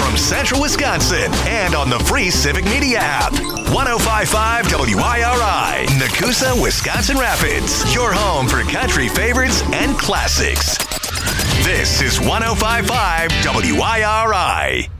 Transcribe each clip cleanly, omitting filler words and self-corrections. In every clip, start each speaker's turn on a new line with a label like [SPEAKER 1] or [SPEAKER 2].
[SPEAKER 1] from Central Wisconsin and on the free Civic Media app. 105.5 WIRI, Nakusa, Wisconsin Rapids. Your home for country favorites and classics. This is 105.5 WIRI.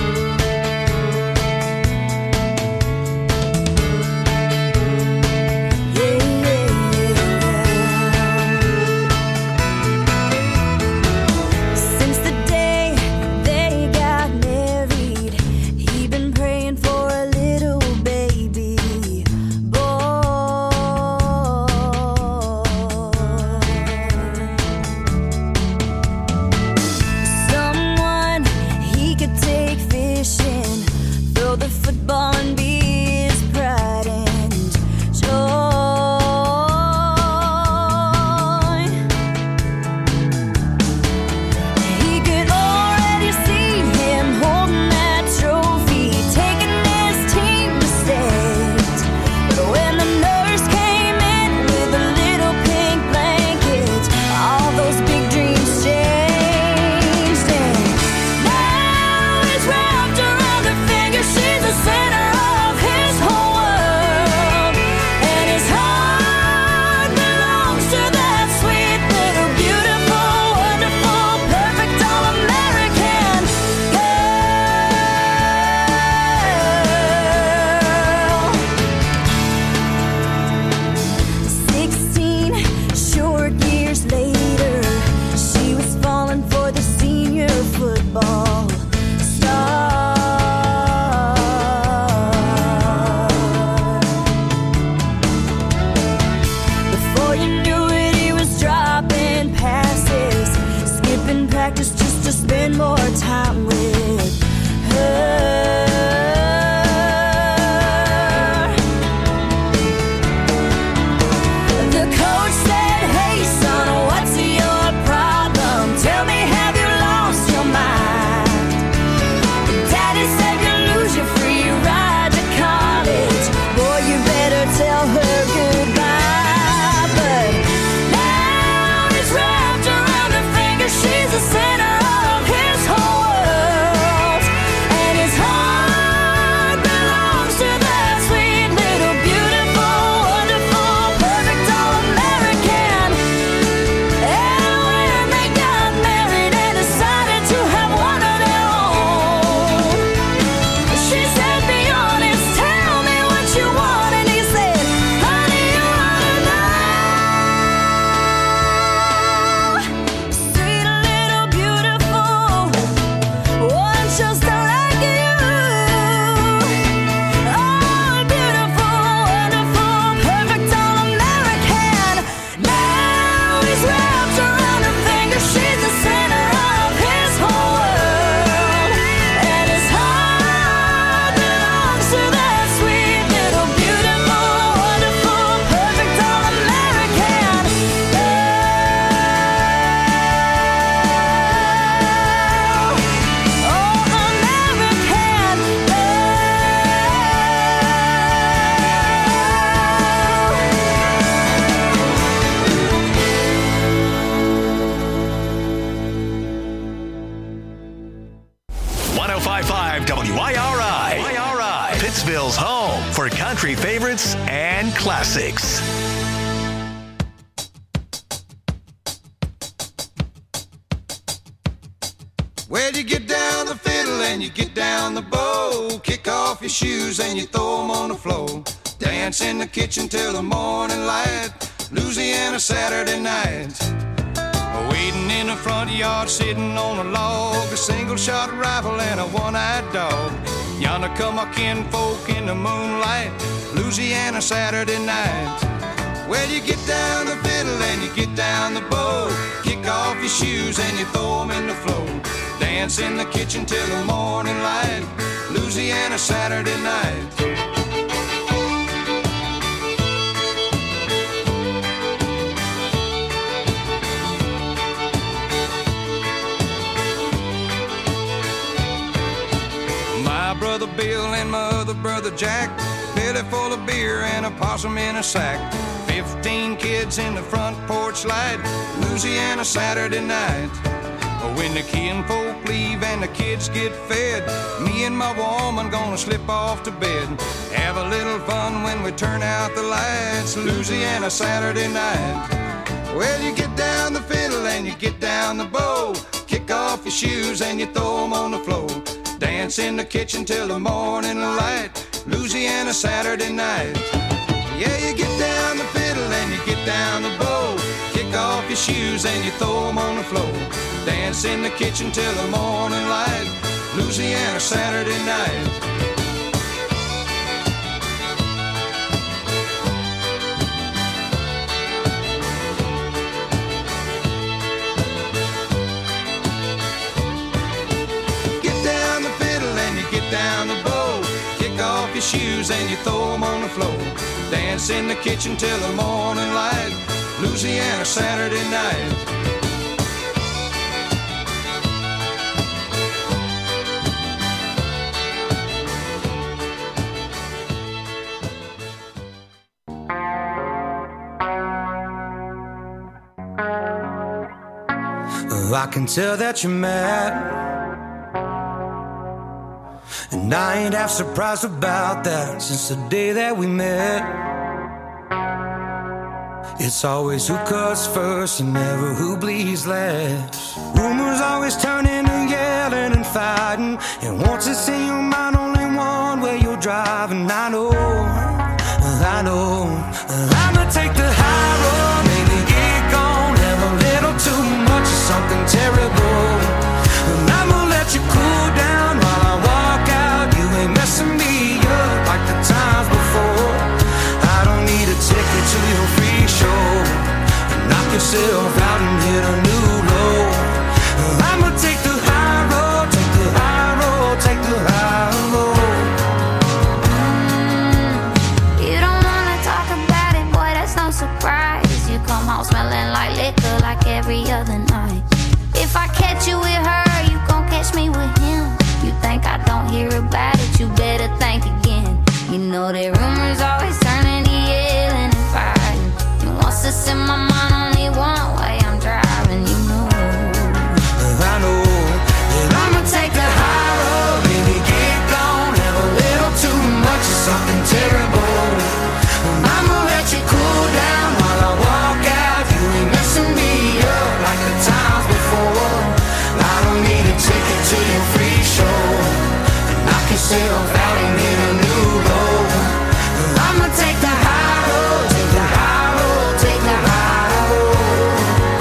[SPEAKER 1] Pittsville's home for country favorites and classics.
[SPEAKER 2] Well, you get down the fiddle and you get down the bow, kick off your shoes and you throw them on the floor, dance in the kitchen till the morning light, Louisiana Saturday night. Waiting in the front yard, sitting on a log, a single-shot rifle and a one-eyed dog. Yonder come our kinfolk in the moonlight, Louisiana Saturday night. Well, you get down the fiddle and you get down the bow, kick off your shoes and you throw them in the floor, dance in the kitchen till the morning light, Louisiana Saturday night. Brother Bill and my other brother Jack, belly full of beer and a possum in a sack, 15 kids in the front porch light, Louisiana Saturday night. When the kinfolk leave and the kids get fed, me and my woman gonna slip off to bed. Have a little fun when we turn out the lights, Louisiana Saturday night. Well, you get down the fiddle and you get down the bow, kick off your shoes and you throw them on the floor. Dance in the kitchen till the morning light, Louisiana Saturday night. Yeah, you get down the fiddle and you get down the bow, kick off your shoes and you throw them on the floor. Dance in the kitchen till the morning light, Louisiana Saturday night. Down the bow, kick off your shoes and you throw them on the floor. Dance in the kitchen till the morning light, Louisiana Saturday night.
[SPEAKER 3] I can tell that you're mad, and I ain't half surprised about that. Since the day that we met, it's always who cuts first and never who bleeds last. Rumors always turn into yelling and fighting, and once it's in your mind, only one way you're driving. I know I'ma take the high road, maybe get gone, have a little too much of something terrible, and I'ma let you cool down while I walk out. You ain't messing me up like the times before. I don't need a ticket to your free show. Knock yourself out and hit a new low. I'ma take the high road, take the high road, take the high road.
[SPEAKER 4] You don't wanna talk about it, boy, that's no surprise. You come home smelling like liquor like every other night. If I catch you with her, you gon' catch me with him. You think I don't hear about it, you better think again. You know that rumors always turn into yelling and fighting, and once it's in my mind, only one way I'm driving. You know
[SPEAKER 3] I know that I'ma take the high road, baby, get gone, have a little too much of something terrible, and I'ma let you cool down while I walk out. You ain't messing me up like the times before. I don't need a ticket to your free show, and knock yourself out and hit a new low. I'ma take the high road, take the high road, take the high road.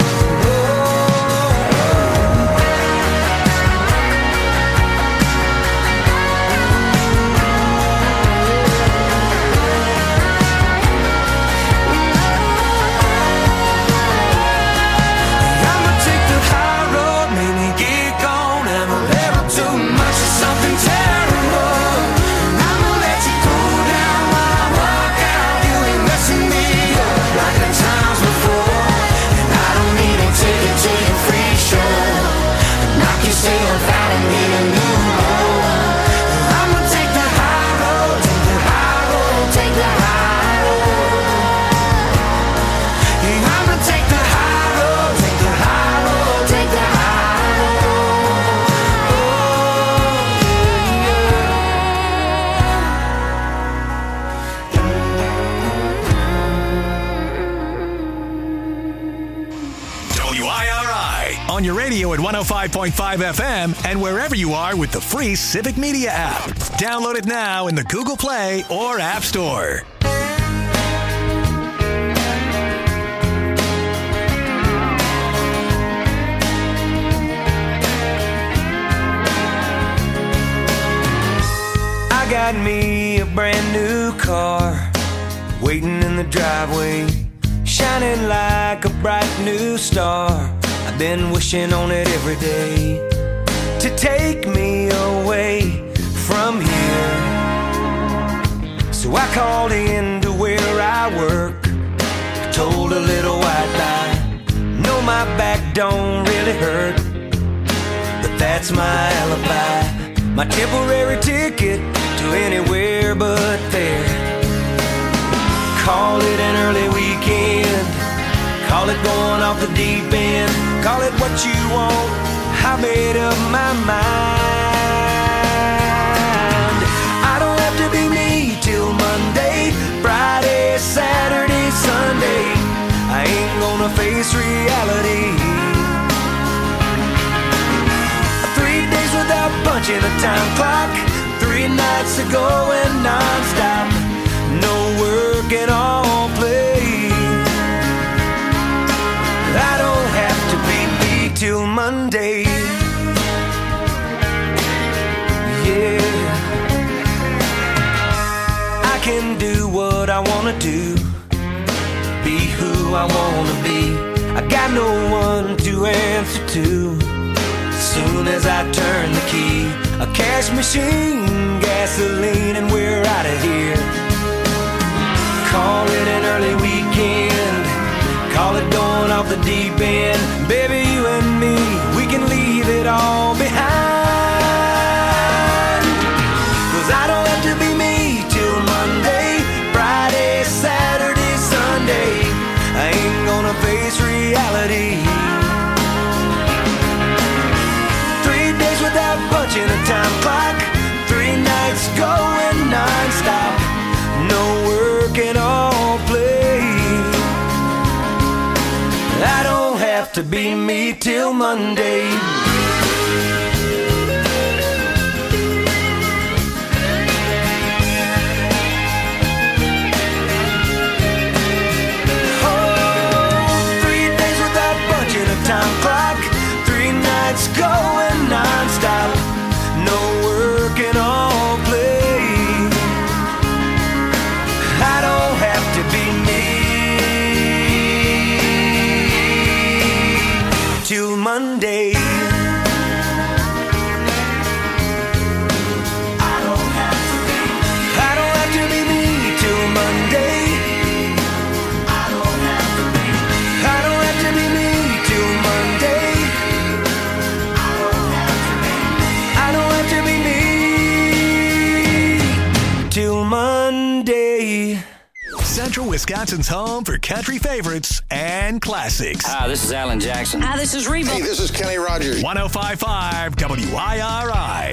[SPEAKER 3] I'ma take the high road, maybe get gone, have a little too much of something terrible, and I'ma let you cool down while I walk out. You ain't messing me up like the times before, and I don't need a ticket to your free show. Knock yourself out and hit a new low. I'ma take the high road, take the high road, take the high road. Yeah, I'ma take the high road, take the high road, take the high road.
[SPEAKER 1] WIRI on your radio at 105.5 FM and wherever you are with the free Civic Media app. Download it now in the Google Play or App Store.
[SPEAKER 3] I got me a brand new car waiting in the driveway, shining like a bright new star. I've been wishing on it every day to take me away from here. So I called in to where I work, told a little white lie. No, my back don't really hurt, but that's my alibi, my temporary ticket to anywhere but there. Call it an early weekend, call it going off the deep end, call it what you want. I made up my mind. I don't have to be me till Monday, Friday, Saturday, Sunday. I ain't gonna face reality. 3 days without punching a time clock, 3 nights of going non-stop. No work and all play. I don't have to be me till Monday. Yeah, I can do what I wanna do, be who I wanna be. I got no one to answer to. Soon as I turn the key, a cash machine, gasoline, and we're out of here. Call it an early weekend, call it going off the deep end. Baby, you and me, we can leave it all behind. 'Cause I don't have to be me till Monday, Friday, Saturday, Sunday. I ain't gonna face reality. 3 days without punching a time clock, 3 nights going non-stop. No work and all play. I don't have to be me till Monday. Time clock, 3 nights going non-stop. No work and all play. I don't have to be me till Monday. I don't have to be me till Monday. I don't have to be me till Monday. I don't have to be me till Monday.
[SPEAKER 1] Central Wisconsin's home for country favorites and classics.
[SPEAKER 5] Hi, this is Alan Jackson.
[SPEAKER 6] Hi, this is Reba.
[SPEAKER 7] Hey, this is Kenny Rogers.
[SPEAKER 1] 105.5 WIRI.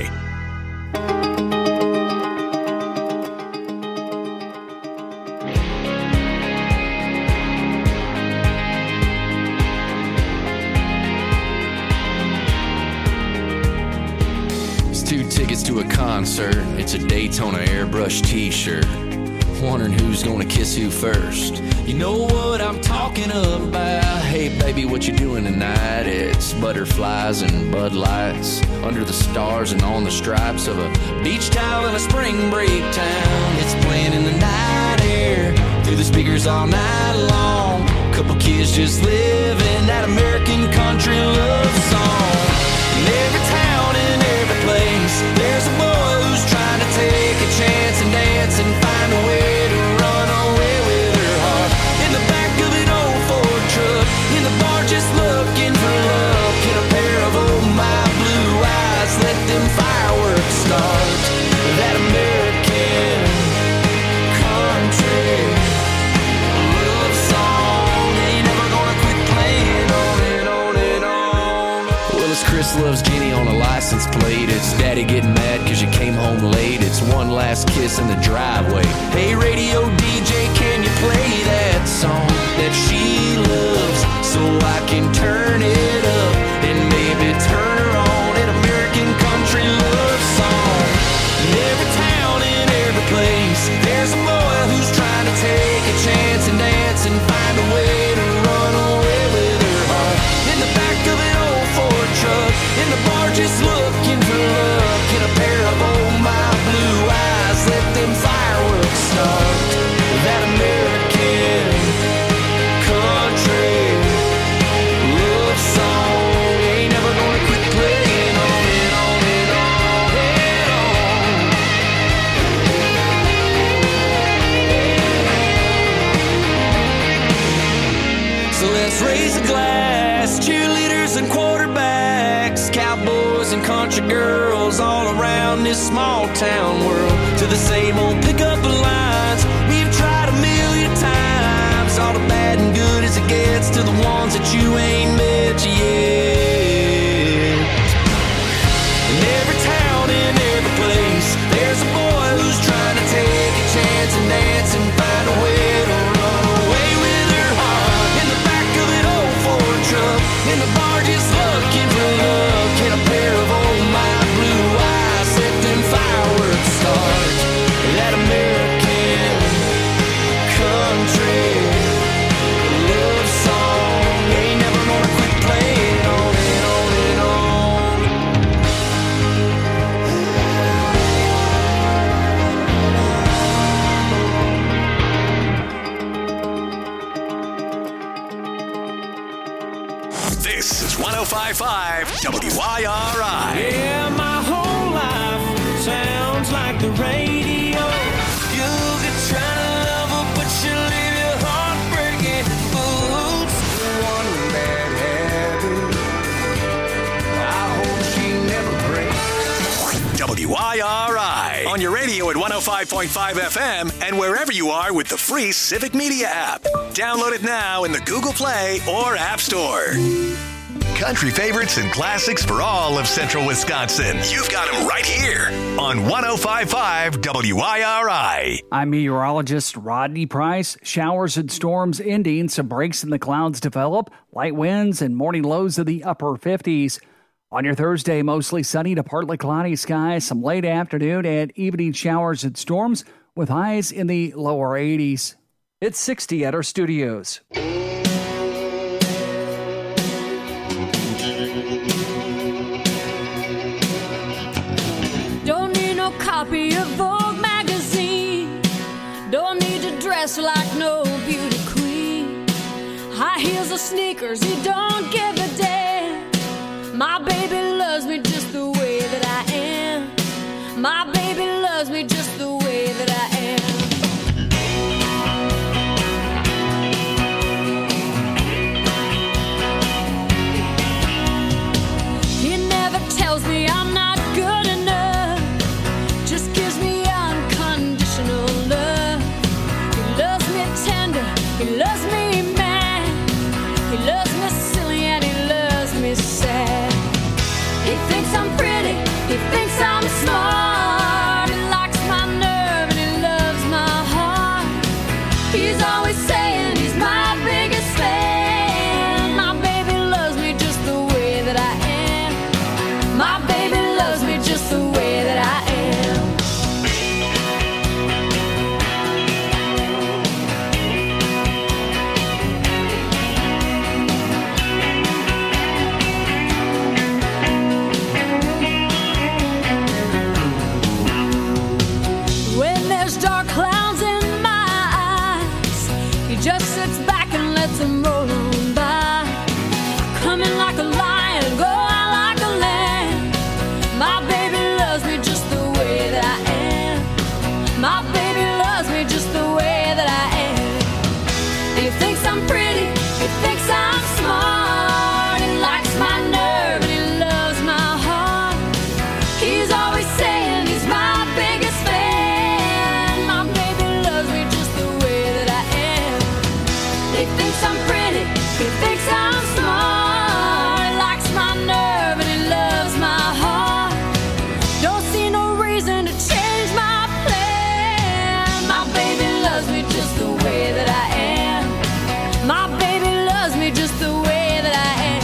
[SPEAKER 8] Tickets to a concert, it's a Daytona airbrush t-shirt. Wondering who's gonna kiss who first. You know what I'm talking about. Hey baby, what you doing tonight? It's butterflies and Bud Lights under the stars and on the stripes of a beach towel in a spring break town. It's playing in the night air through the speakers all night long. Couple kids just living that American country love song. In every town and every place, there's a boy who's trying to take a chance and dance and find a way to run away with her heart. In the back of an old Ford truck, in the bar just looking for love. Get a pair of oh my blue eyes, let them fireworks start. That American country love song ain't never gonna quit playing on and on and on. Well, it's Chris loves Jenny on a license plate. It's Daddy getting mad cause you came home late. It's one last kiss in the driveway. Hey radio DJ, can you play that song that she loves so I can turn it up and maybe turn her on? An American country love song. In every town, in every place, there's a boy who's trying to take a chance and dance and find a way to run away with her heart. In the back of an old Ford truck, in the bar just looking for love. Get a pair of oh my blue eyes, let them fireworks start. That American country love song ain't never gonna quit playing on and on and on and on. So let's raise a glass, cheerleaders and quarterbacks, cowboys and country girls all around this small town world. To the same old pickup lines we've tried a million times. All the bad and good as it gets to the ones that you ain't met yet.
[SPEAKER 1] 105.5 WIRI.
[SPEAKER 3] Yeah, my whole life sounds like the radio. You could try to love her, but she'll leave your heart breaking. Oops, one bad habit. I hope she never breaks.
[SPEAKER 1] WIRI. On your radio at 105.5 FM and wherever you are with the free Civic Media app. Download it now in the Google Play or App Store. Country favorites and classics for all of Central Wisconsin. You've got them right here on 105.5 WIRI.
[SPEAKER 5] I'm meteorologist Rodney Price. Showers and storms ending. Some breaks in the clouds develop. Light winds and morning lows in the upper 50s. On your Thursday, mostly sunny to partly cloudy skies. Some late afternoon and evening showers and storms with highs in the lower 80s. It's 60 at our studios.
[SPEAKER 6] Don't need no copy of Vogue magazine. Don't need to dress like no beauty queen. High heels or sneakers, you don't give a damn. My baby loves me just the way that I am. My baby loves me just the way that I am. He never tells me I'm not good enough. Just gives me unconditional love. He loves me tender. He loves me mad. He loves me silly and he loves me sad. He thinks I'm pretty. He thinks I'm smart. He likes my nerve and he loves my heart. He's always saying he's my biggest fan. My baby loves me just the way that I am. My baby loves me just the way that I am. When there's dark clouds in my eyes, he just sits back and lets them roll on by. Come in like a lion, go out like a lamb. My baby loves me just the way that I am. My baby loves me just the way that I am. He thinks I'm pretty, he thinks I'm smart. He likes my nerve and he loves my heart. He's always saying he's my biggest fan. My baby loves me just the way that I am. He thinks I'm pretty, he thinks I'm smart. He likes my nerve and he loves my heart. Don't see no reason to change my plan. My baby loves me just the way that I am. My baby loves me just the way that I am.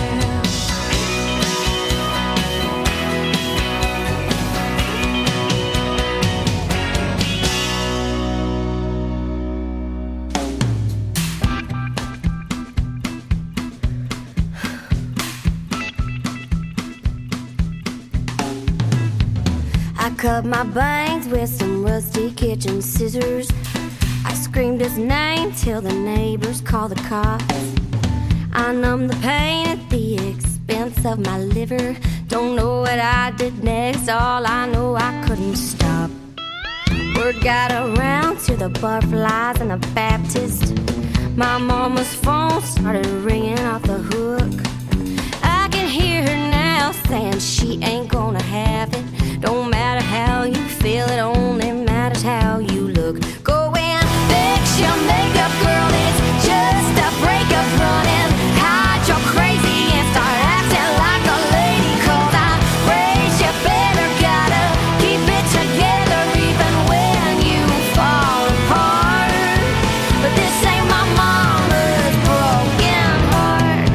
[SPEAKER 7] I cut my bangs with some rusty kitchen scissors. I screamed his name till the neighbors called the cops. I numbed the pain at the expense of my liver. Don't know what I did next, all I know I couldn't stop. Word got around to the butterflies and the Baptist. My mama's phone started ringing off the hook. I can hear her now saying she ain't gonna have it. Don't matter how you feel, it only matters how you look. Go and fix your makeup, girl, it's just a breakup. Run and hide your crazy and start acting like a lady. 'Cause I raised you better, gotta keep it together even when you fall apart. But this ain't my mama's broken heart.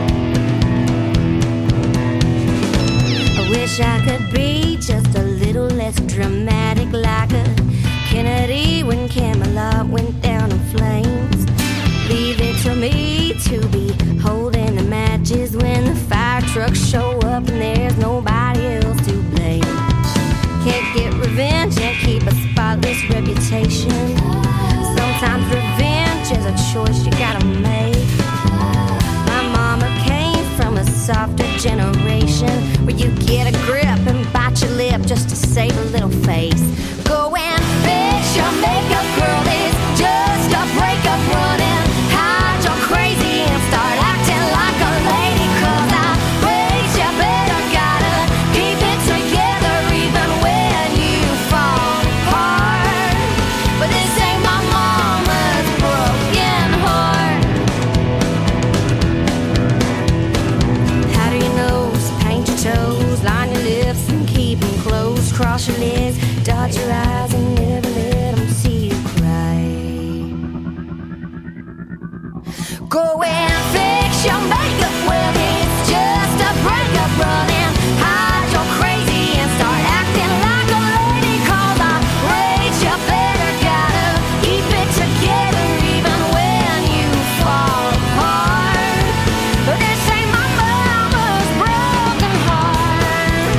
[SPEAKER 7] I wish I could be just a little less dramatic, like a Kennedy when Camelot went down in flames. Leave it to me to be holding the matches when the fire trucks show up and there's nobody else to blame. Can't get revenge and keep a spotless reputation. Sometimes revenge is a choice you gotta make. My mama came from a softer generation where you get a grip and bite your lip just to save a little face. Go and fix your makeup, girl. It's just a breakup running. Hide your crazy and start acting like a lady. 'Cause I raised you better, gotta keep it together even when you fall apart. But this ain't my mama's broken heart. Powder your nose, paint your toes, line your lips and keep them closed. Cross your legs, dot your eyes and never let them see you cry. Go and fix your makeup, well it's just a breakup running. Hide your crazy and start acting like a lady. 'Cause I raised you better, gotta keep it together even when you fall apart. But this ain't my mama's broken heart.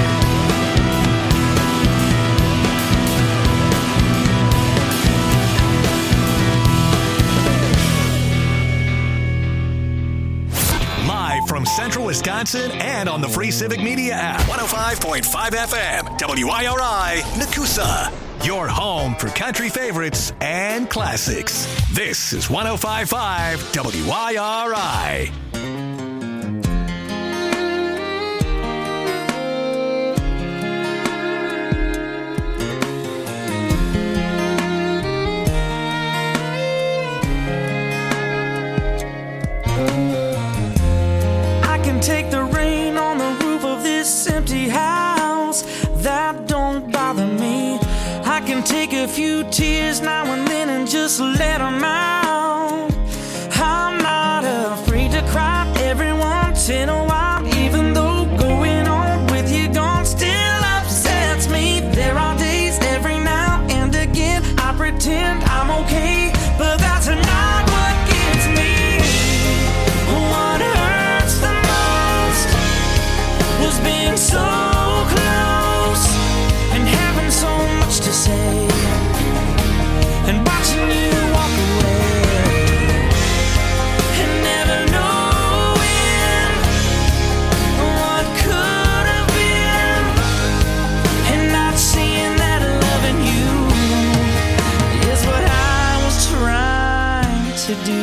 [SPEAKER 1] Live from Central Wisconsin and on the free Civic Media app. 105.5 FM, WIRI, Nakusa. Your home for country favorites and classics. This is 105.5 WIRI.
[SPEAKER 3] I can take the rain on the roof of this empty house. That don't bother me. I can take a few tears now and then and just let them out. I'm not afraid to cry every once in a while, even though going on with you gone still upsets me. There are days every now and again I pretend I'm okay, but that's not what gets me. What hurts the most was being so close and having so much to say and watching you walk away and never knowing what could have been and not seeing that loving you is what I was trying to do.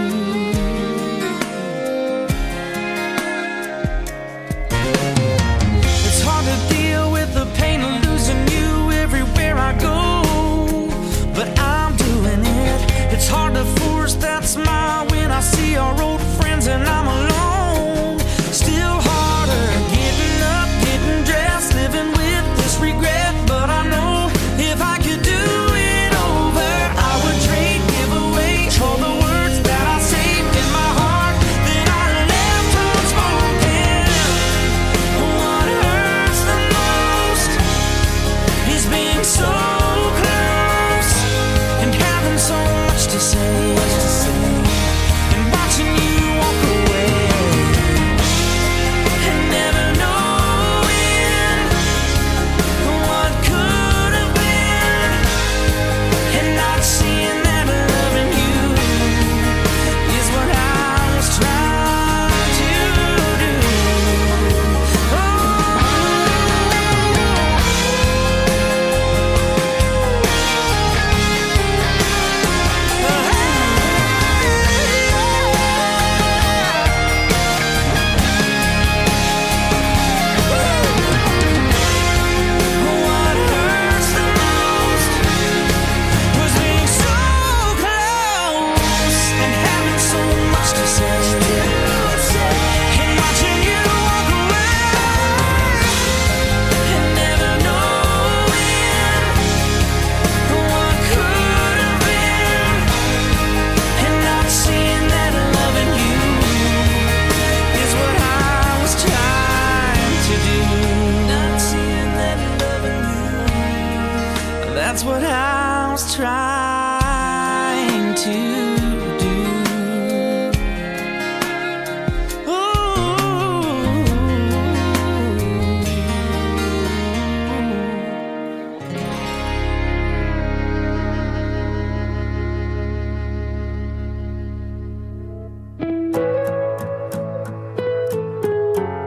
[SPEAKER 3] It's hard to deal with the pain of losing you everywhere I go, but I'm doing it. It's hard to force that smile when I see our old friends and I'm alone. Still harder getting up, getting dressed, living with this regret. But I know if I could do it over, I would trade, give away all the words that I saved in my heart that I left unspoken. What hurts the most is being so close and having so much to say and watching you walk away and never knowing what could have been and not seeing that loving you is what I was trying to do. What hurts the most was being so close and having so much to say and watching you walk away and never knowing what could have been and not seeing that loving you is what I was trying to do. Not seeing that loving you, that's what I was trying to do. Ooh.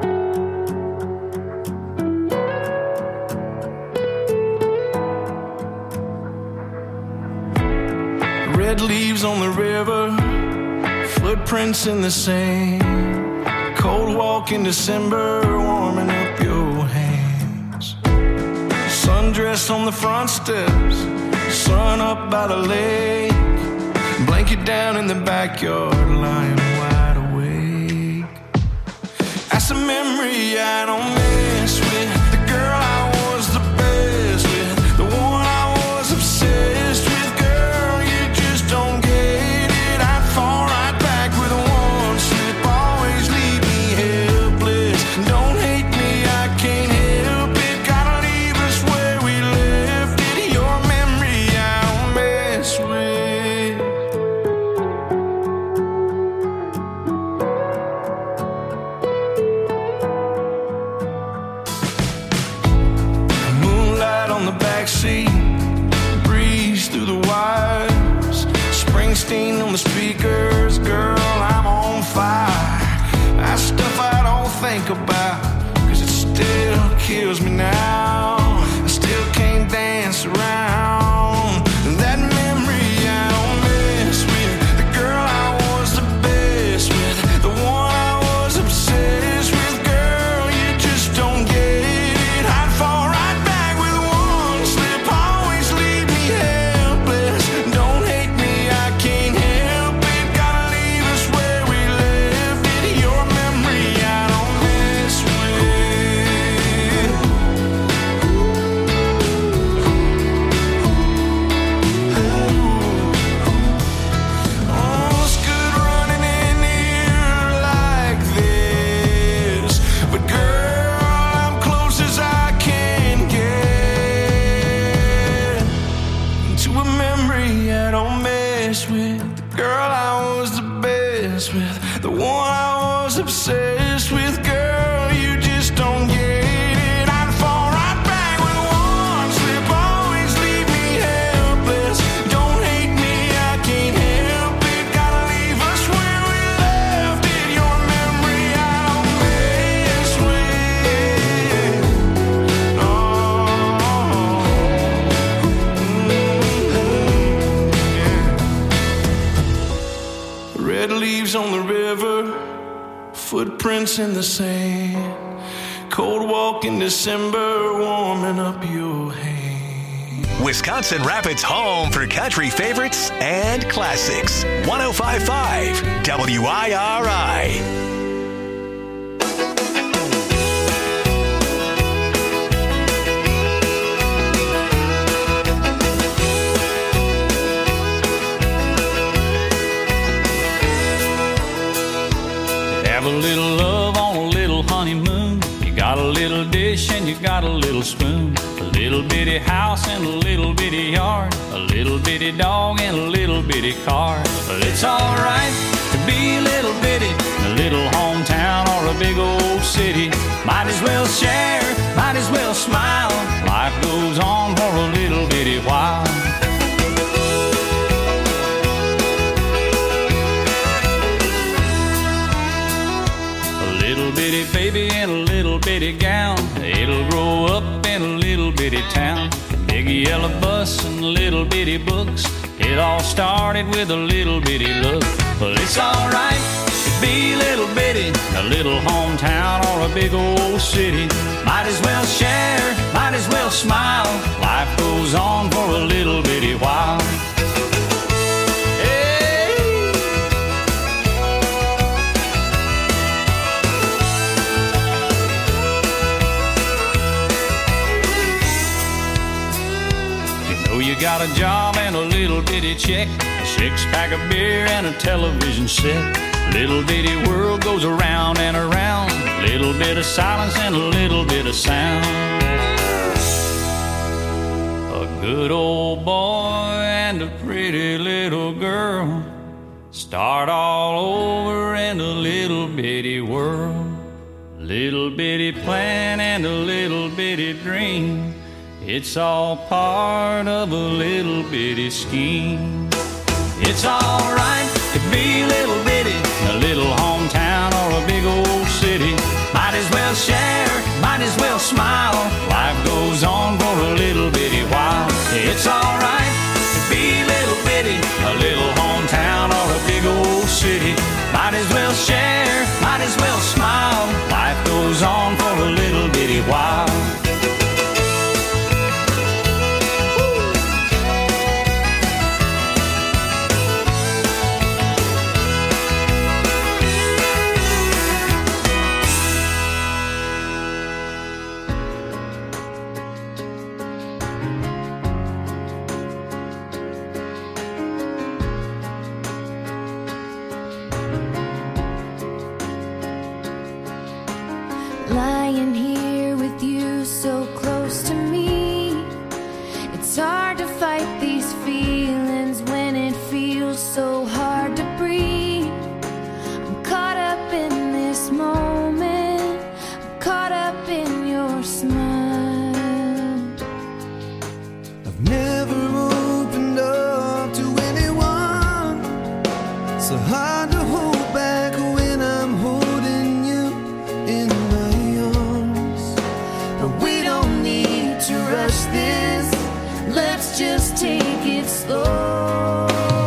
[SPEAKER 9] Red leaves on the river, footprints in the sand. Cold walk in December, warming up your hands. Sundress on the front steps, sun up by the lake. Blanket down in the backyard, lying wide awake. That's a memory I don't miss with the girl I was the best with, the one I was obsessed with. Girl, you just don't get it. I'd fall right back with one slip, always leave me helpless. Don't hate me, I can't help it. Gotta leave us where we left it. Your memory I don't mess with. Moonlight on the backseat, breeze through the wires. Springsteen on the speakers, girl, I'm on fire. That's stuff I don't think about, 'cause it still kills me now. I still can't dance around that memory I don't mess with. The girl I was the best with, the one I was obsessed with. Girl, you just don't get it. I'd fall right back with one slip, always leave me helpless. Don't hate me, I can't help it. Gotta leave us where we left it. Your memory I don't mess with. Oh, it's good running in here like this, but girl, I'm close as I can get to a memory I don't mess with. The girl I was the best with, the one I was obsessed with. Girl, you just don't get it. I'd fall right back with one slip, always leave me helpless. Don't hate me, I can't help it. Gotta leave us where we left it. Your memory I don't mess with. Red leaves on the river, footprints in the sand. Cold walk in December, warming up your hand.
[SPEAKER 1] Wisconsin Rapids' home for country favorites and classics. 105.5 WIRI.
[SPEAKER 10] Have a little love on a little honeymoon. You got a little dish and you got a little spoon. A little bitty house and a little bitty yard. A little bitty dog and a little bitty car. But it's alright to be a little bitty in a little hometown or a big old city. Might as well share, might as well smile. Life goes on for a little bitty while. Little bitty baby in a little bitty gown. It'll grow up in a little bitty town. Big yellow bus and little bitty books. It all started with a little bitty look. But it's alright to be a little bitty in a little hometown or a big old city. Might as well share, might as well smile. Life goes on for a little bitty while. You got a job and a little bitty check, a six-pack of beer and a television set. Little bitty world goes around and around. Little bit of silence and a little bit of sound. A good old boy and a pretty little girl start all over in a little bitty world. Little bitty plan and a little bitty dream. It's all part of a little bitty scheme. It's alright to be a little bitty in a little hometown or a big old city. Might as well share, might as well smile. Life goes on for a little bitty while. It's alright to be a little bitty in a little
[SPEAKER 6] this. Let's just take it slow.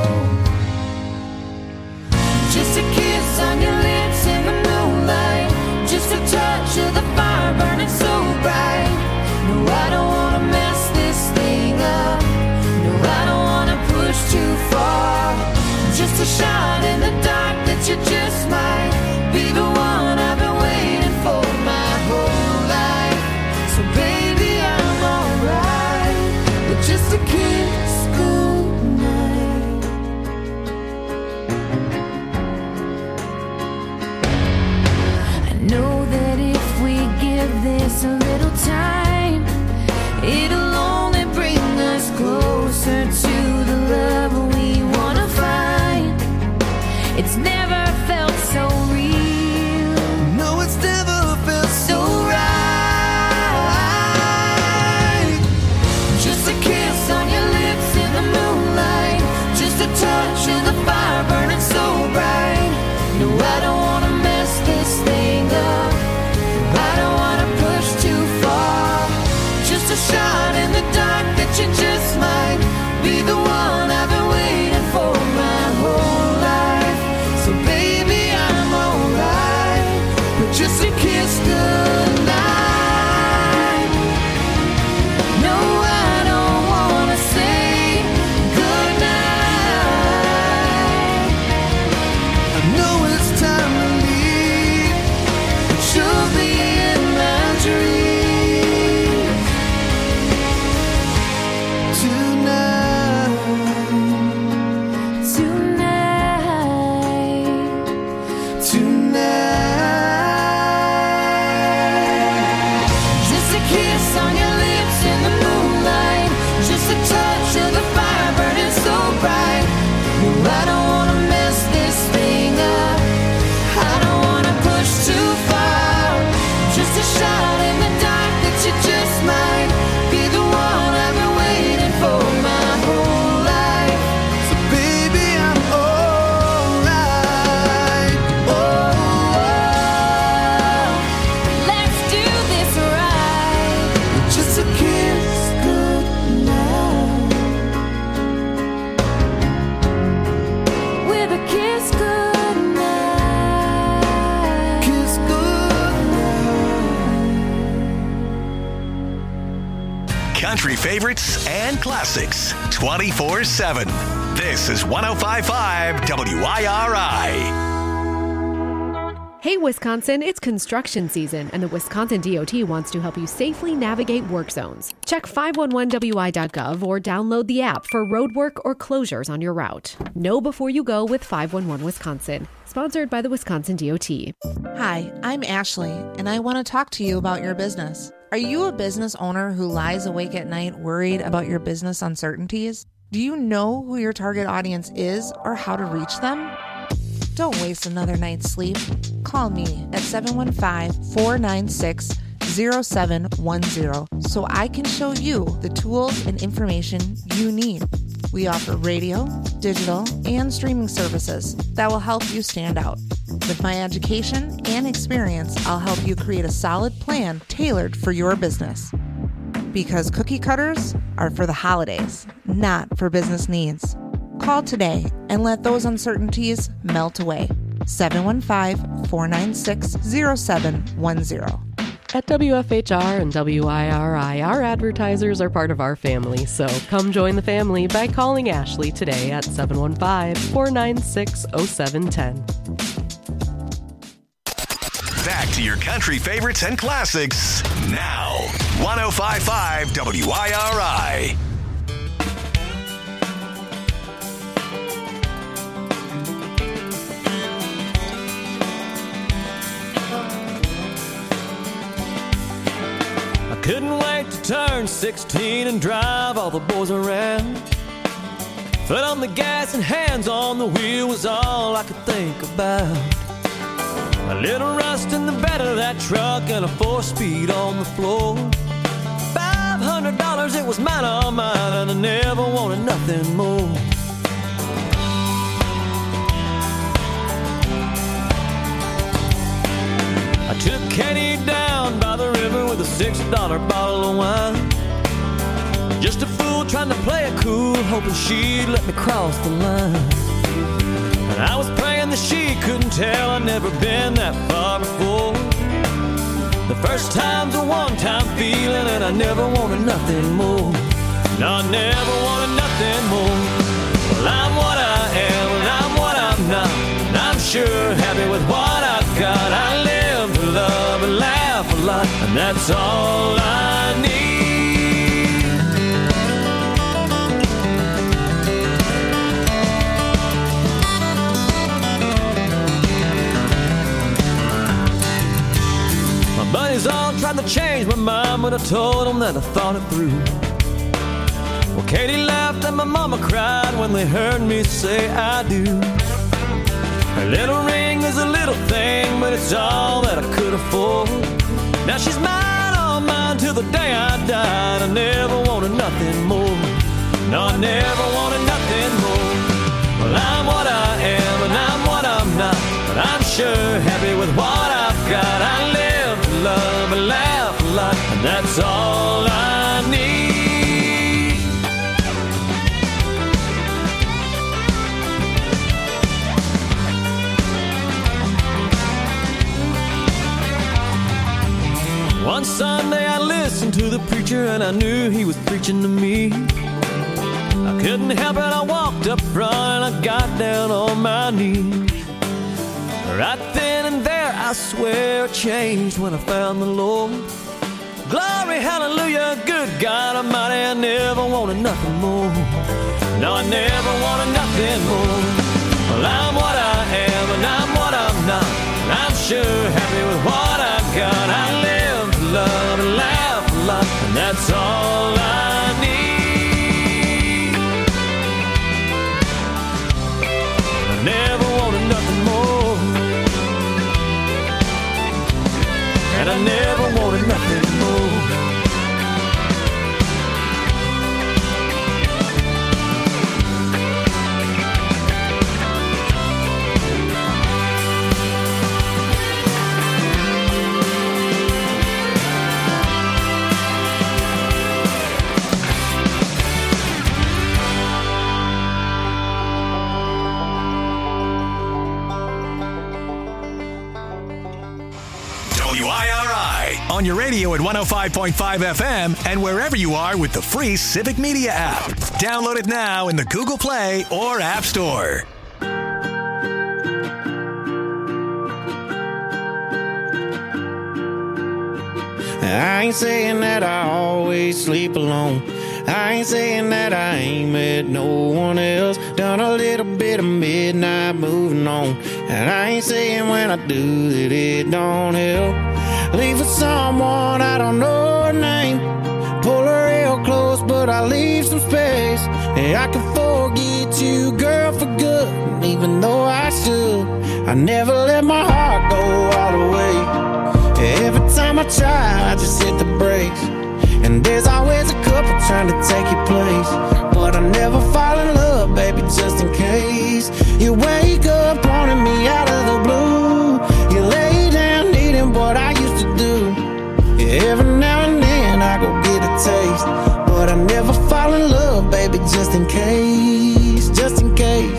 [SPEAKER 6] Just a kiss on your lips in the moonlight. Just a touch of the fire burning so bright. No, I don't wanna mess this thing up. No, I don't wanna push too far. Just a shot in the dark that you just might be the one I've been waiting for my whole life. So baby, I'm alright with just a kiss goodnight. I know that if we give this a little time, it'll only bring us closer to the love we wanna find. It's never felt so real.
[SPEAKER 2] No, it's never felt so right.
[SPEAKER 6] Just a kiss on your lips in the moonlight. Just a touch of the fire burning so bright. No, I don't wanna mess this thing up. I don't wanna push too far. Just a shot in the dark that you just might be the one I've been waiting for my whole life. So baby, I'm alright with just a kiss goodnight. No, I don't wanna say goodnight.
[SPEAKER 2] I know it's time to leave,
[SPEAKER 6] But you'll be in my dreams
[SPEAKER 2] tonight.
[SPEAKER 6] tonight. Just a kiss on your lips in the moonlight. Just a touch of the fire burning so bright. No, I don't wanna mess this thing up. I don't wanna push too far. Just a shot in the dark that you just might be the one I've been waiting for my whole life.
[SPEAKER 2] So baby, I'm alright.
[SPEAKER 6] Oh, let's do this right.
[SPEAKER 2] Just a kiss
[SPEAKER 6] Goodnight. With a kiss goodnight.
[SPEAKER 2] kiss
[SPEAKER 1] Country favorites and classics 24/7. This is 105.5 WIRI.
[SPEAKER 11] Hey Wisconsin, it's construction season, and the Wisconsin DOT wants to help you safely navigate work zones. Check 511wi.gov or download the app for roadwork or closures on your route. Know before you go with 511 Wisconsin, sponsored by the Wisconsin DOT.
[SPEAKER 12] Hi, I'm Ashley, and I want to talk to you about your business. Are you a business owner who lies awake at night worried about your business uncertainties? Do you know who your target audience is or how to reach them? Don't waste another night's sleep. Call me at 715-496-0710 so I can show you the tools and information you need. We offer radio, digital, and streaming services that will help you stand out. With my education and experience, I'll help you create a solid plan tailored for your business. Because cookie cutters are for the holidays, not for business needs. Call today and let those uncertainties melt away. 715-496-0710.
[SPEAKER 13] At WFHR and WIRI, our advertisers are part of our family, so come join the family by calling Ashley today at 715-496-0710.
[SPEAKER 1] Back to your country favorites and classics now. 105.5 WIRI.
[SPEAKER 3] Couldn't wait to turn 16 and drive all the boys around. Foot on the gas and hands on the wheel was all I could think about. A little rust in the bed of that truck and a 4-speed on the floor. $500, it was mine, all mine, and I never wanted nothing more. I took Kenny down by the river with a $6 bottle of wine. Just a fool trying to play it cool, hoping she'd let me cross the line. And I was praying that she couldn't tell I'd never been that far before. The first time's a one-time feeling, and I never wanted nothing more. No, I never wanted nothing more. Well, I'm what I am, and I'm what I'm not. And I'm sure happy with what I've got. I live to love and laugh a lot, and that's all I need. Buddies all tried to change my mind, but I told them that I thought it through. Well, Katie laughed and my mama cried when they heard me say I do. Her little ring is a little thing, but it's all that I could afford. Now she's mine, all mine, till the day I died. I never wanted nothing more. No, I never wanted nothing more. Well, I'm what I am, and I'm what I'm not. But I'm sure happy with what I've got. I live to love and laugh a lot, and that's all I need. One Sunday I listened to the preacher, and I knew he was preaching to me. I couldn't help it, I walked up front and I got down on my knees. Right then and there, I swear, it changed when I found the Lord. Glory, hallelujah, good God Almighty, I never wanted nothing more. No, I never wanted nothing more. Well, I'm what I am, and I'm what I'm not. And I'm sure happy with what I've got. I live to love and laugh a lot, and that's all I need. I never wanted nothing more. And I never wanted nothing more.
[SPEAKER 1] On your radio at 105.5 FM and wherever you are with the free Civic Media app. Download it now in the Google Play or App Store.
[SPEAKER 14] I ain't saying that I always sleep alone. I ain't saying that I ain't met no one else. Done a little bit of midnight moving on. And I ain't saying when I do that it don't help. Leave with someone I don't know her name. Pull her real close, but I leave some space. And I can forget you, girl, for good. Even though I should, I never let my heart go all the way. Every time I try, I just hit the brakes. And there's always a couple trying to take your place. But I never fall in love, baby, just in case. You wake up wanting me out of the blue. You lay down needing what I used to do. Every now and then I go get a taste. But I never fall in love, baby, just in case. Just in case.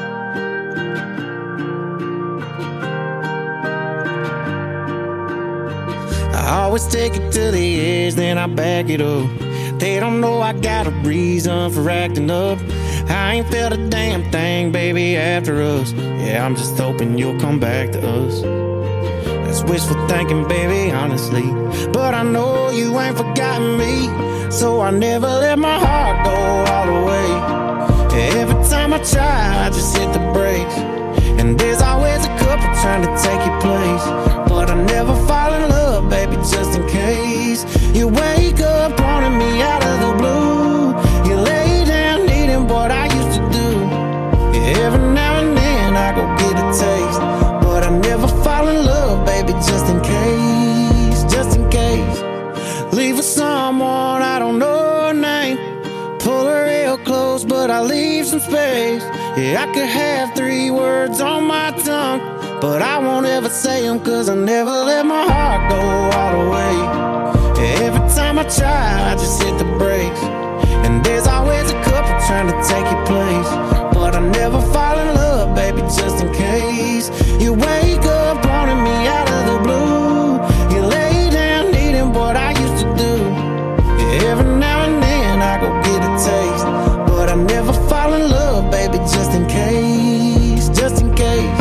[SPEAKER 14] I always take it to the edge, then I back it up. They don't know I got a reason for acting up. I ain't felt a damn thing, baby, after us. Yeah, I'm just hoping you'll come back to us. That's wishful thinking, baby, honestly. But I know you ain't forgotten me. So I never let my heart go all the way. Every time I try, I just hit the brakes. And there's always a couple trying to take your place. But I never fall in love, baby, just in case. You wake up wanting me out of the blue. You lay down needing what I used to do. Every now and then I go get a taste. But I never fall in love, baby, just in case. Just in case. Leave with someone I don't know her name. Pull her real close, but I leave some space. Yeah, I could have 3 words on my tongue, but I won't ever say them, cause I never let my heart go all the way. Every time I try, I just hit the brakes. And there's always a couple trying to take your place, but I never fall in love, baby, just in case. You wake up wanting me out of the blue. You lay down needing what I used to do. Yeah, every now and then I go get a taste, but I never fall in love, baby, just in case, just in case.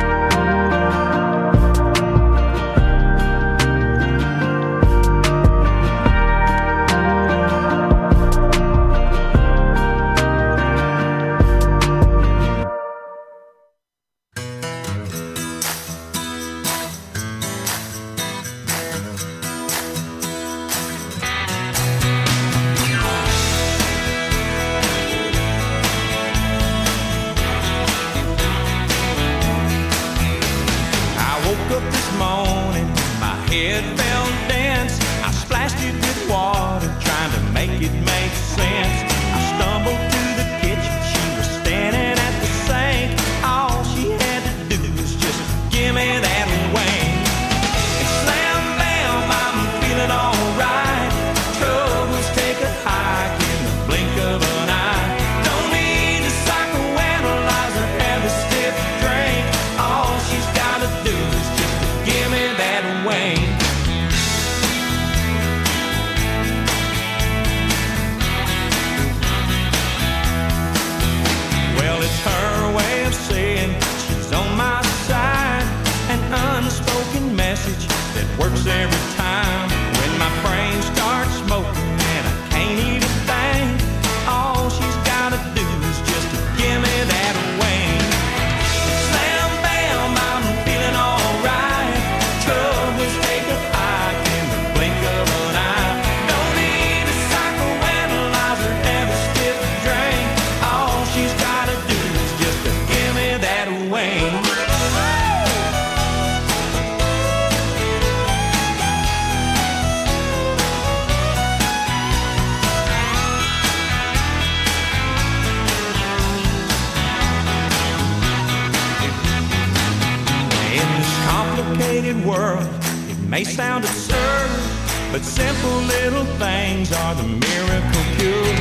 [SPEAKER 9] World, it may sound absurd, but simple little things are the miracle cure.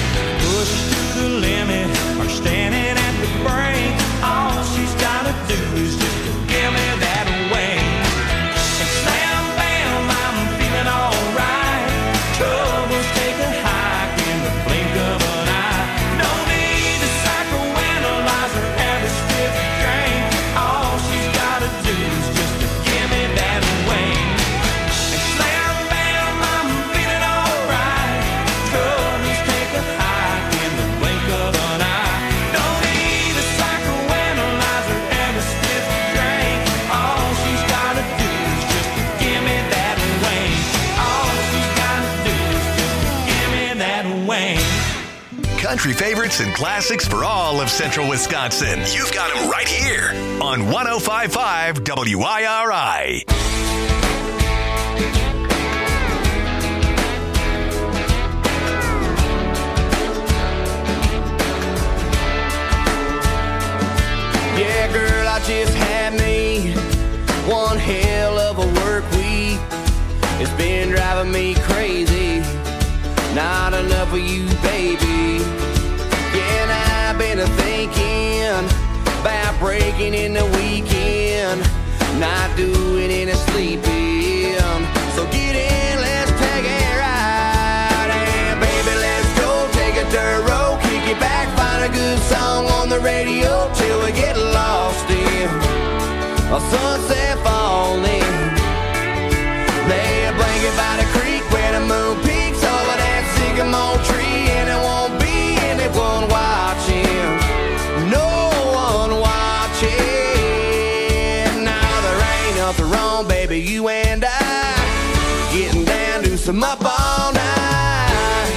[SPEAKER 9] Pushed to the limit or standing at the brink, all she's gotta do is just to give me that wing. And slam bam, I'm feeling alright. Troubles take a hike in the blink of an eye. Don't need to psychoanalyze or have a stiff drink. All she's gotta do is just to give me that wing. And slam bam, I'm feeling alright. Troubles take a hike in the blink of an eye. Don't need a psychoanalyze or have a stiff drink. All she's gotta do is just to give me that wing. All she's gotta do is just to give me that wing.
[SPEAKER 1] Country favorites and classics for all of Central Wisconsin. You've got them right here on 105.5 WIRI.
[SPEAKER 15] Yeah, girl, I just had me one hell of a work week. It's been driving me crazy. Not enough of you, baby. Yeah, and I've been thinking about breaking in the weekend, not doing any sleeping. So get in, let's take a ride. And baby, let's go take a dirt road, kick it back, find a good song on the radio till we get lost in a sunset falling. Lay a blanket by the creek where the moon peaks over that sycamore tree, and it won't be anyone watching, no one watching. Now there ain't nothing wrong, baby, you and I getting down to some up all night.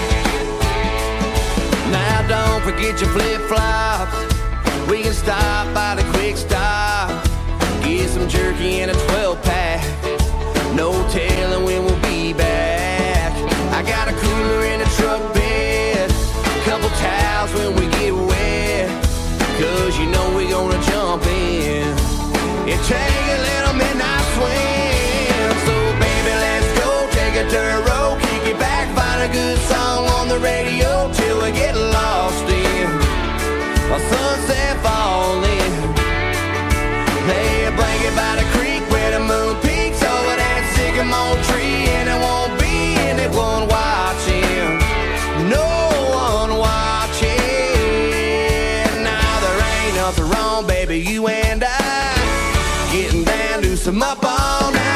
[SPEAKER 15] Now don't forget your flip-flops. We can stop by the quick stop, get some jerky and a 12-pack. No telling when we'll be back. I got a cooler in the truck bed, couple towels when we get wet, 'cause you know we gonna jump in and take a little midnight swim. So baby, let's go take a dirt road, kick it back, find a good song on the radio some up all night.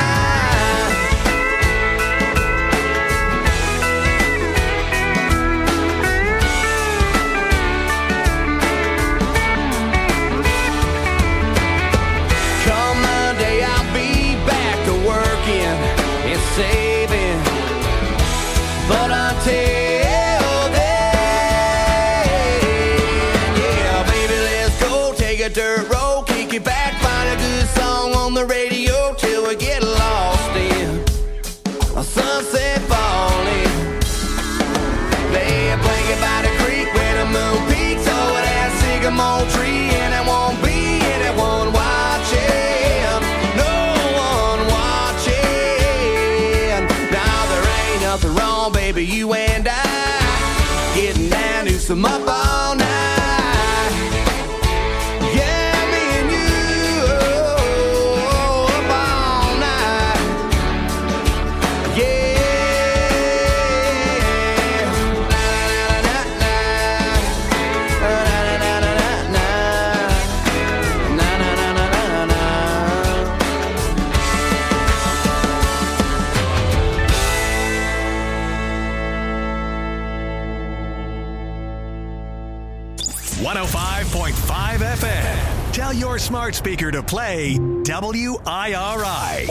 [SPEAKER 15] Come Monday, I'll be back to working and saving, but until then, yeah, baby, let's go take a dirt road, kick it back, find a good song on the radio till we get lost in a sunset falling. Lay a blanket by the creek where the moon peaks over that sycamore tree, and it won't be anyone watching, no one watching. Now there ain't nothing wrong, baby, you and I getting down to some up all night. Yeah, me and you up all night. Yeah.
[SPEAKER 1] FM. Tell your smart speaker to play WIRI.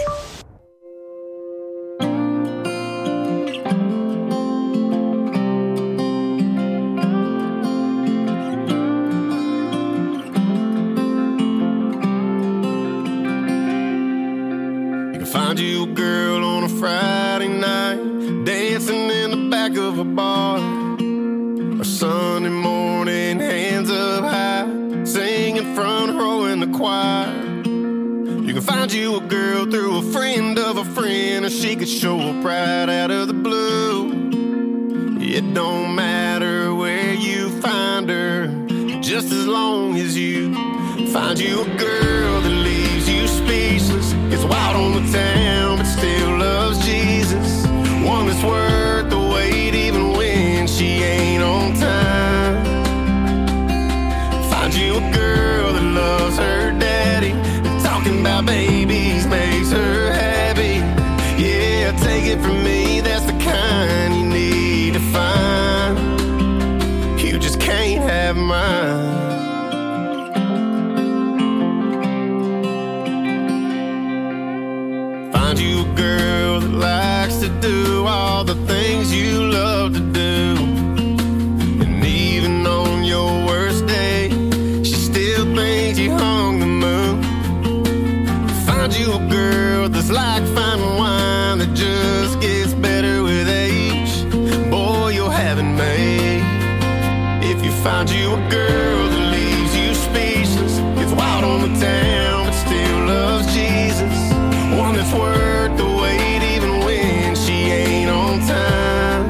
[SPEAKER 9] You can find you a girl on a Friday night, dancing in the back of a bar, or Sunday morning, hands up high, singing front row in the choir. You can find you a girl through a friend of a friend, or she could show up right out of the blue. It don't matter where you find her, just as long as you find you a girl that leaves you speechless, gets wild on the town but still loves Jesus, one that's worth the wait even when she ain't on time. Find you a girl that loves her daddy, and talking about babies makes her happy. Yeah, take it from me, that's the kind you need to find. You just can't have mine. Find you a girl that likes to do all the things you love to do, and even on your worst day, she still thinks you hung the moon. Find you a girl that's like fine wine that just gets better with age. Boy, you'll have it made. If you find you a girl that leaves you speechless, gets wild on the town but still loves Jesus, one that's worth the wait even when she ain't on time.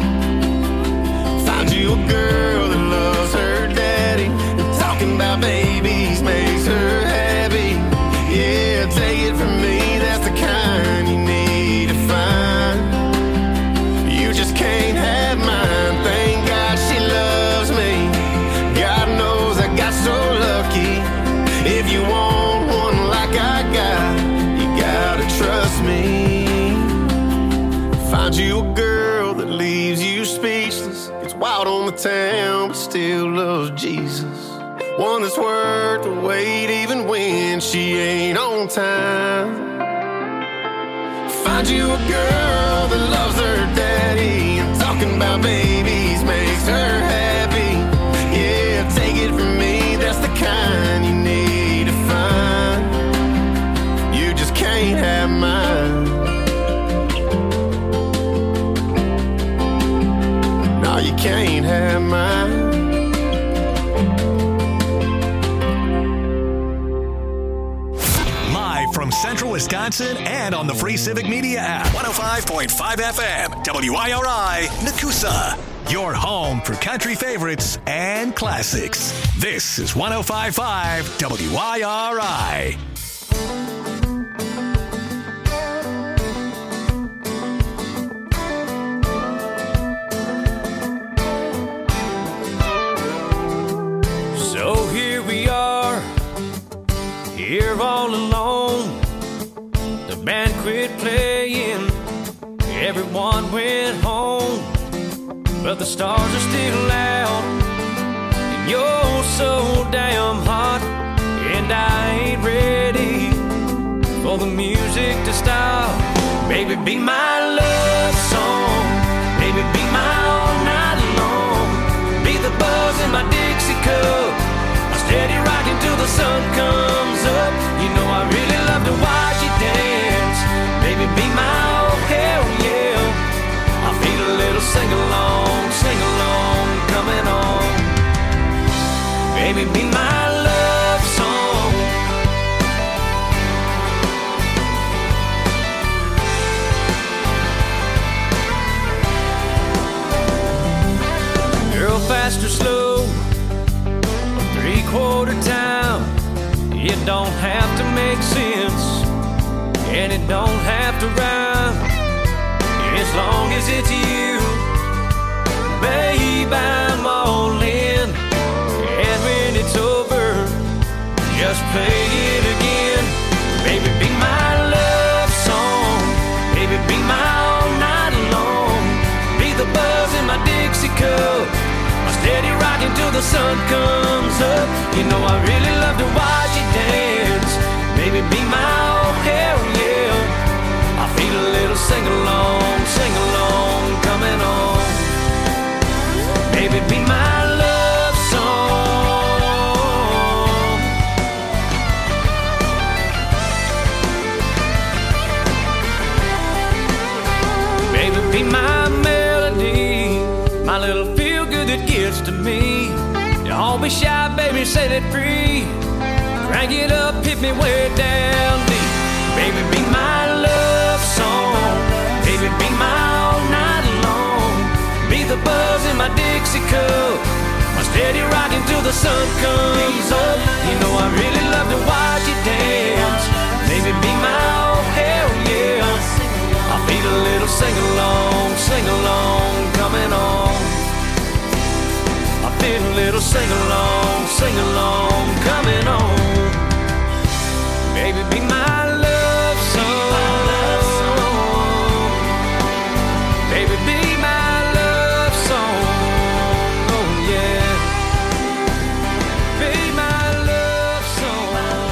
[SPEAKER 9] Find you a girl that loves her daddy, and talking about babies makes her happy. Yeah, take it from me, that's the kind you need to find. You just can't have mine. Thank God she loves me. God knows I got so lucky. If you want one like I got, you gotta trust me. Find you a girl that leaves you speechless, gets wild on the town but still loves Jesus, one that's worth the wait even when she ain't on time. Find you a girl that loves her daddy, and talking about babies makes her happy. Yeah, take it from me, that's the kind you need to find. You just can't have mine. No, you can't have mine.
[SPEAKER 1] Live from Central Wisconsin and on the Free Civic Media app. 105.5 FM, WIRI, Nakusa. Your home for country favorites and classics. This is 105.5 WIRI.
[SPEAKER 3] So here we are, here all alone, Everyone went home, but the stars are still out. And you're so damn hot, and I ain't ready for the music to stop. Baby, be my love song. Baby, be my all night long. Be the buzz in my Dixie cup. I steady rocking till the sun comes up. You know I really love to watch you dance. Baby, be my oh hell yeah. I feel a little sing-along coming on. Baby, be my love song. Girl, fast or slow, 3/4 time. It don't have to make sense, and it don't have to rhyme. As long as it's you, babe, I'm all in. And when it's over, just play it again. Baby, be my love song. Baby, be my all night long. Be the buzz in my Dixie cup. I steady rocking till the sun comes up. You know I really love to watch you dance. Baby, be my oh hell yeah. I feel a little sing-along coming on. Baby, be my love song. Baby, be my melody, my little feel-good that gets to me. Don't be shy, baby, set it free. Crank it up, hit me way down deep. Baby, be my love song. Baby, be my all night long. Be the buzz in my Dixie cup. I'm steady rocking till the sun comes up. You know I really love to watch you dance. Baby, be my oh hell yeah. I feel a little sing-along coming on. I feel a little sing-along coming on. Baby, be my love song. Baby, be my love song. Oh yeah. Be my love song.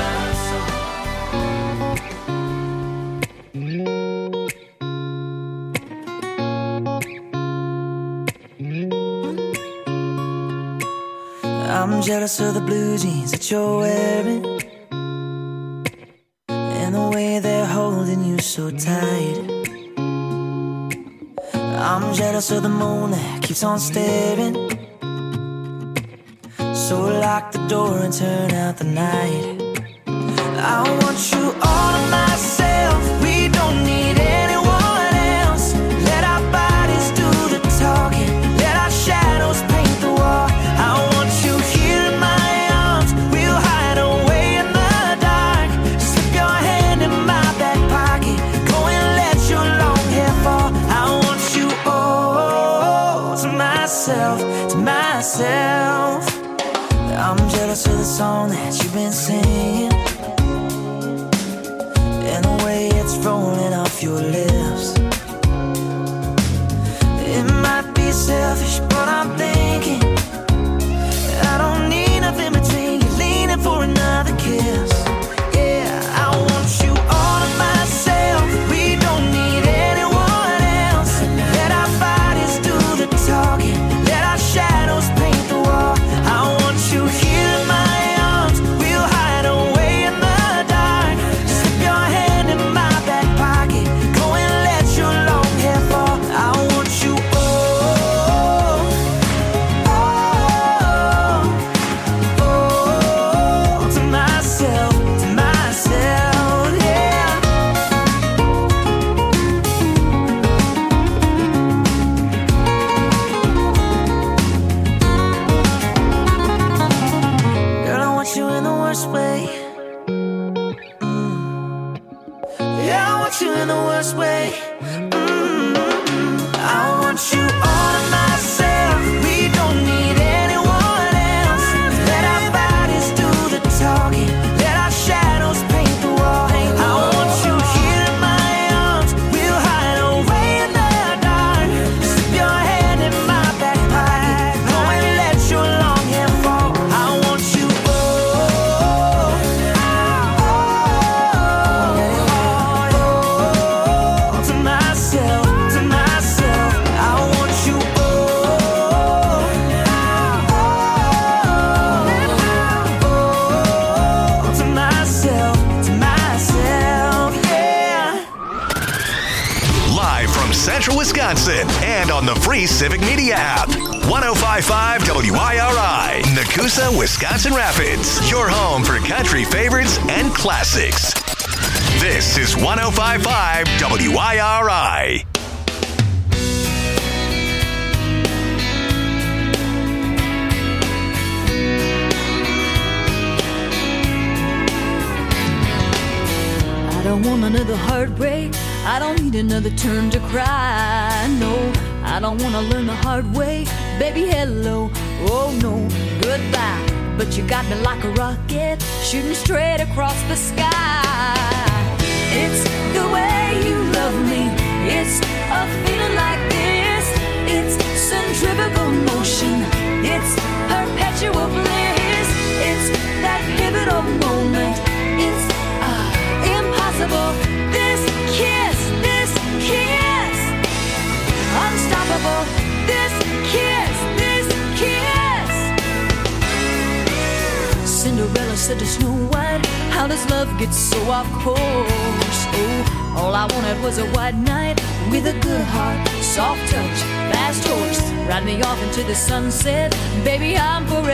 [SPEAKER 16] I'm jealous of the blue jeans that you're wearing, and the way they're holding you so tight. I'm jealous of the moon that keeps on staring, so lock the door and turn out the night. I want you all to myself. We don't need anyone else. Let our bodies do the talking. Let our shadows paint the wall. I want you here in my arms. We'll hide away in the dark. Slip your hand in my back pocket. Go and let your long hair fall. I want you all to myself, to myself. I'm jealous of the song that you've been singing, and the way it's rolling off your lips. It might be selfish, but I'm thinking I don't need nothing between you, leaning for another kiss. Yeah, I want you all to myself. We don't need anyone else. Let our bodies do the talking. Let our shadows paint the wall. I want you here in my arms. We'll hide away in the dark. Slip your hand in my back pocket. Go and let your long hair fall. I want you all, to myself, yeah. Girl, I want you in the worst way. Yeah, I want you in the worst way. I want you all to myself. We don't need anyone else. Let our bodies do the talking. Let our shadows paint the wall. I want you here in my arms. We'll hide away in the
[SPEAKER 1] Wisconsin, and on the free Civic Media app. 105.5 WIRI, Nakusa, Wisconsin Rapids. Your home for country favorites and classics. This is 105.5 WIRI.
[SPEAKER 6] I don't want another heartbreak. I don't need another turn to cry. No, I don't want to learn the hard way. Baby, hello. Oh, no, goodbye. But you got me like a rocket, shooting straight across the sky. It's the way you love me. It's a feeling like this. It's centrifugal motion. It's perpetual bliss. It's that pivotal moment. It's impossible. This kiss, unstoppable. This kiss. Cinderella said to Snow White, how does love get so off course? Oh, all I wanted was a white knight with a good heart, soft touch, fast horse, ride me off into the sunset. Baby, I'm forever